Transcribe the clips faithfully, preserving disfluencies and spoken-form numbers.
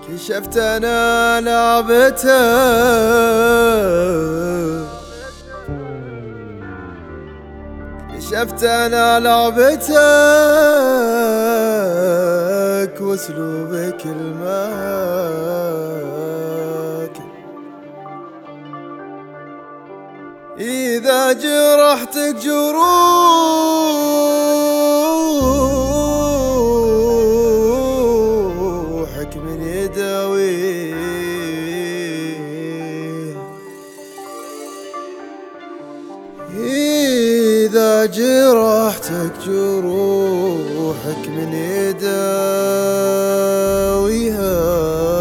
كشفت انا لعبتك كشفت انا لعبتك واسلوبك الماكر. اذا جرحتك جروحك من يداويها، إذا جرحتك جروحك من يداويها.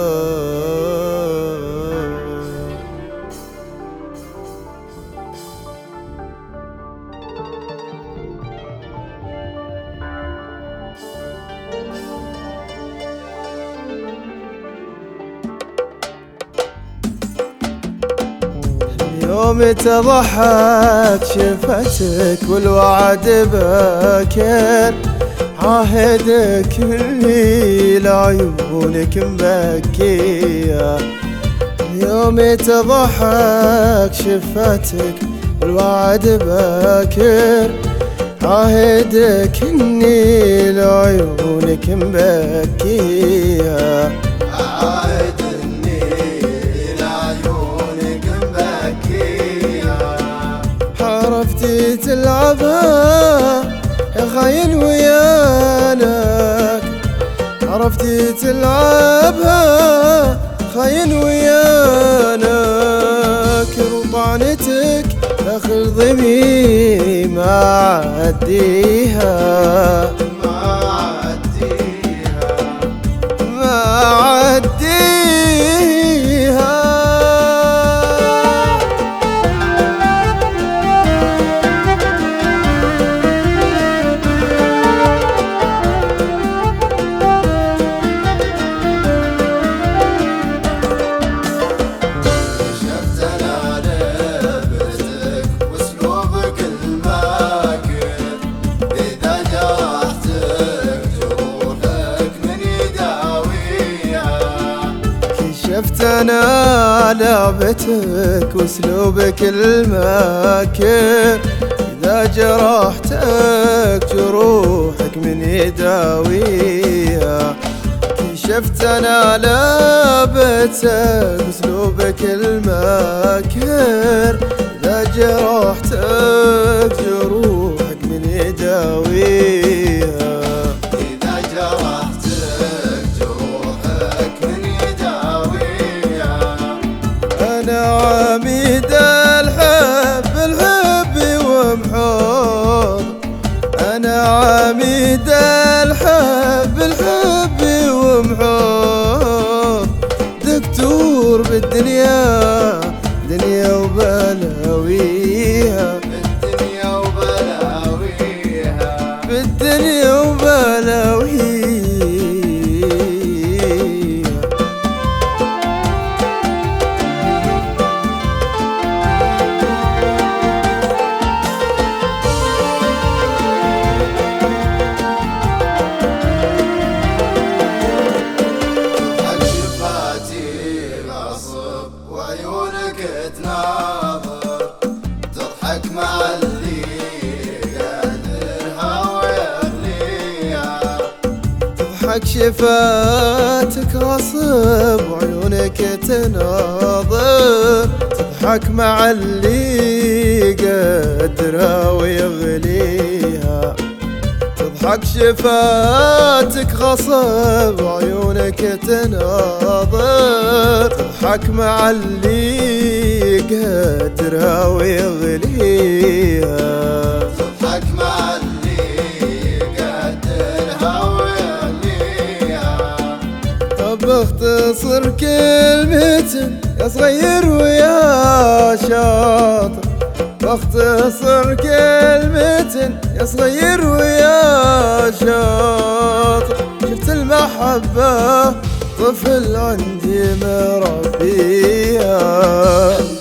يوم تضحك شفتك والوعد باكر، عاهدك اللي لعيونك مبكية. يوم تضحك شفتك والوعد باكر، عاهدك اني لعيونك مبكية. عرفتي تلعبها يا خاين ويانك، عرفتي تلعبها خاين ويانك. وطعنتك داخل ضمي ما عديها ما عديها ما عديها. شفت انا لعبتك واسلوبك الماكر، اذا جرحتك جروحك من يداويها. كشفت انا لعبتك واسلوبك الماكر، اذا جرحتك جروحك من يداويها. أنا عميد الحب الحب ومحب، أنا عميد الحب الحب ومحب. دكتور بالدنيا دنيا وبلاويها، بالدنيا وبلاويها بالدنيا وبلاويها. تناظر تضحك مع اللي قادرها ويغليها، تضحك شفاتك غصب وعيونك تناظر، تضحك مع اللي قادرها ويغليها. تضحك شفاتك غصب وعيونك تناظر، تضحك مع اللي قادرها ويغليها. تضحك مع اللي قادرها ويغليها. طب اختصر كلمة يا صغير ويا شاطر، باختصر كلمة يا صغير ويا شاطر. شفت المحبة طفل عندي مربيها.